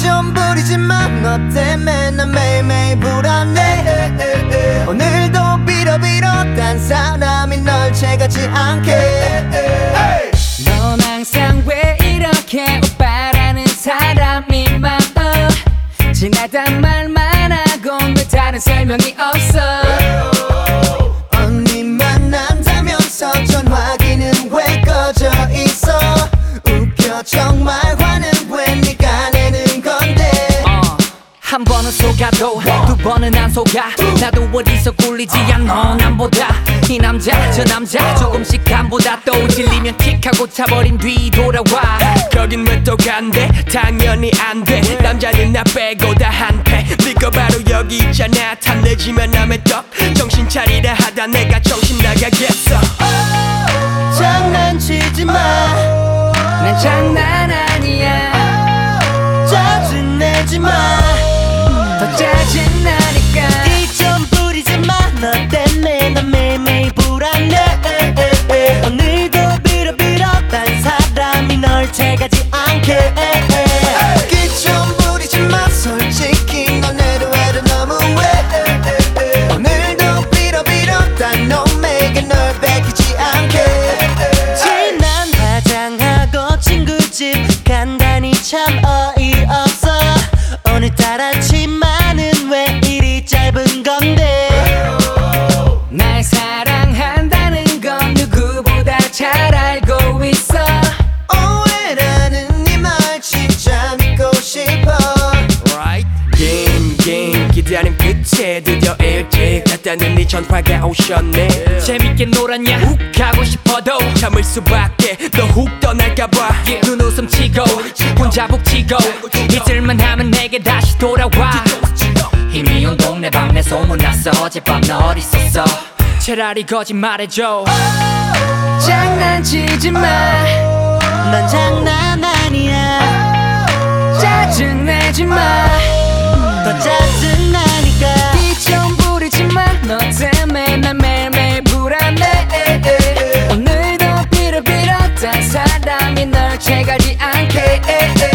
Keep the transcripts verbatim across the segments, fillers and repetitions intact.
좀 부리지만 너 때문에 난 매일매일 불안해. 오늘도 빌어빌어 딴 사람이 널 채가지 않게. 넌 항상 왜 이렇게 오빠라는 사람이 많아. 지나다 말만 하곤 왜 다른 설명이 없어. 언니 만난다면서 전화기는 왜 꺼져 있어. 웃겨 정말 화는 왜 네가 내는 건데. 어, 한 번은 속아도 두 번은 안 속아. 나도 어디서 굴리지 않아 남보다. 이 남자 저 남자 조금씩 간보다 또 질리면 킥하고 차버린 뒤 돌아와. 거긴 왜 또 간대? 당연히 안돼. 남자는 나 빼고 다 한패. 네가 바로 여기 있잖아. 탐내지만 남의 떡 정신 차리라 하다 내가 정신 나가겠어. 장난치지 마. 난 장난 아니야. 짜증내지 마. 더 짜증나니까. 이 좀 부리지 마. 너 때문에 난 매일매일 불안해. 오늘도 빌어빌어 딴 사람이 널 채가지 않게. 이 좀 부리지 마. 솔직히 넌 해도 해도 너무해. 오늘도 빌어빌어 딴 놈에게 널 뺏기지 않게. 지난 화장하고 친구 집 간다니 참 어이없어. 오늘따라 치마는 왜 이리 짧은 건데. 날 사랑한다는 건 누구보다 잘 알고 있어. 오해라는 네 말 진짜 믿고 싶어. Right? 게임 게임 기다림 끝에 드디어 일찍 갔다는 네 전화가 오셨네. 재밌게 놀았냐 훅 가고 싶어도 참을 수밖에 너 훅 떠날까봐. 눈웃음 치고 혼자 북치고 잊을만 하면 내게 다시 돌아와. 이미 온 동네 방네 소문났어. 어젯밤 너 어디 있었어. 차라리 거짓말해줘. 장난치지 마. 난 장난 아니야. 짜증내지 마. 더 짜증나니까. 이 좀 부리지 마. 너 때문에 난 매일매일 불안해. 오늘도 빌어빌어 딴 사람이 널 채가지 않게.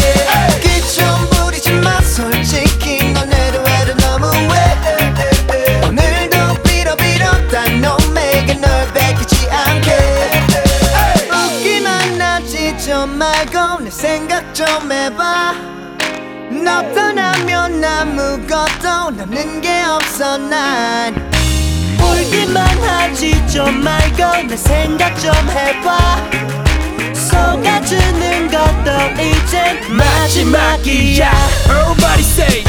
이 좀 부리지 마. 솔직히 넌 해도 해도 너무해. 오늘도 빌어빌어 딴 놈에게 널 뺏기지 않게. 웃기만 하지 좀 말고 내 생각 좀 해봐. 너 떠나면 아무것도 남는 게 없어. 난 울기만 하지 좀 말고 내 생각 좀 해봐. 속아주는 것도 이젠 마지막이야. Everybody say